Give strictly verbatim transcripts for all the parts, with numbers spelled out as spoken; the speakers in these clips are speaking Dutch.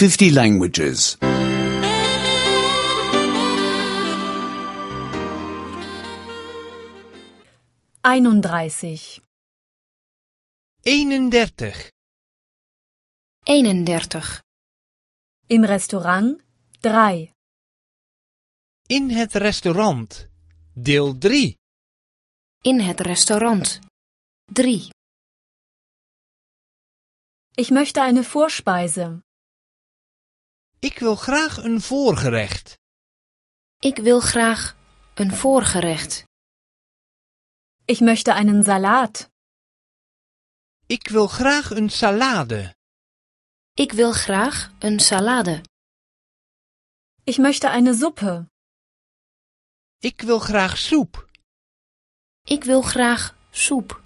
fifty languages. einunddreißig. eenendertig. eenendertig. Im Restaurant drei. In het restaurant. Deel drie. In het restaurant. drie. Ich möchte eine Vorspeise. Ik wil graag een voorgerecht. Ik wil graag een voorgerecht. Ich möchte einen Salat. Ik wil graag een salade. Ik wil graag een salade. Ich möchte eine Suppe. Ik wil graag soep. Ik wil graag soep.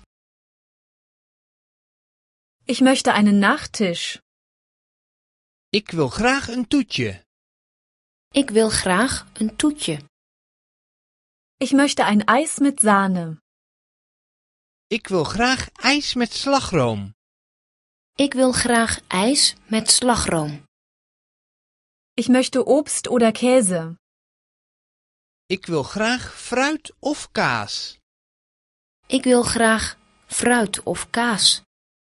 Ich möchte einen Nachtisch. Ik wil graag een toetje. Ik wil graag een toetje. Ich möchte ein Eis mit Sahne. Ik wil graag ijs met slagroom. Ik wil graag ijs met slagroom. Ich möchte Obst oder Käse. Ik wil graag fruit of kaas. Ik wil graag fruit of kaas.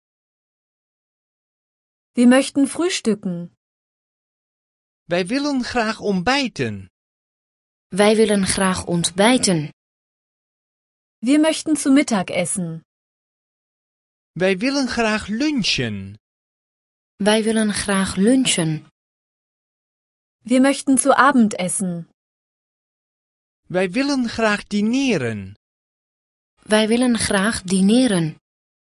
Wir möchten frühstücken. Wij willen graag ontbijten. Wij willen graag ontbijten. Wir möchten zu Mittag essen. Wij willen graag lunchen. Wij willen graag lunchen. Wir möchten zu Abend essen. Wij willen graag dineren. Wij willen graag dineren.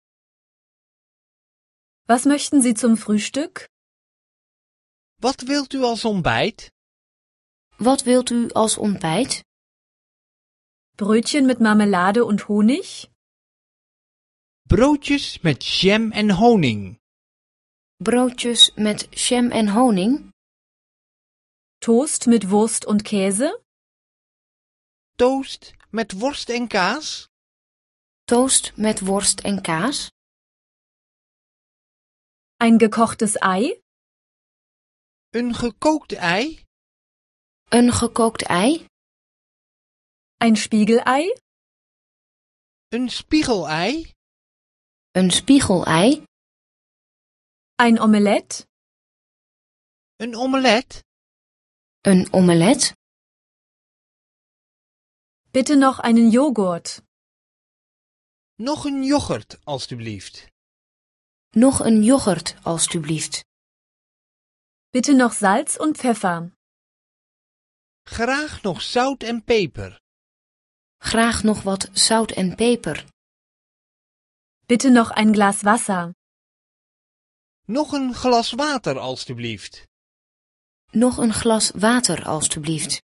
Was möchten Sie zum Frühstück? Wat wilt u als ontbijt? Wat wilt u als ontbijt? Brötchen mit Marmelade und Honig? Broodjes met jam en honing. Broodjes met jam en honing? Toast mit Wurst und Käse? Toast met worst en kaas. Toast met worst en kaas? Ein gekochtes Ei? Een gekookt ei. Een gekookt ei? Ein Spiegelei? Een spiegelei. Een spiegelei? Ein Omelett? Een omelet. Een omelet? Bitte noch einen Joghurt. Nog een yoghurt, alstublieft. Nog een yoghurt, alstublieft. Bitte noch Salz und Pfeffer. Graag nog zout en peper. Graag nog wat zout en peper. Bitte noch ein Glas Wasser. Nog een glas water, alstublieft. Nog een glas water, alstublieft.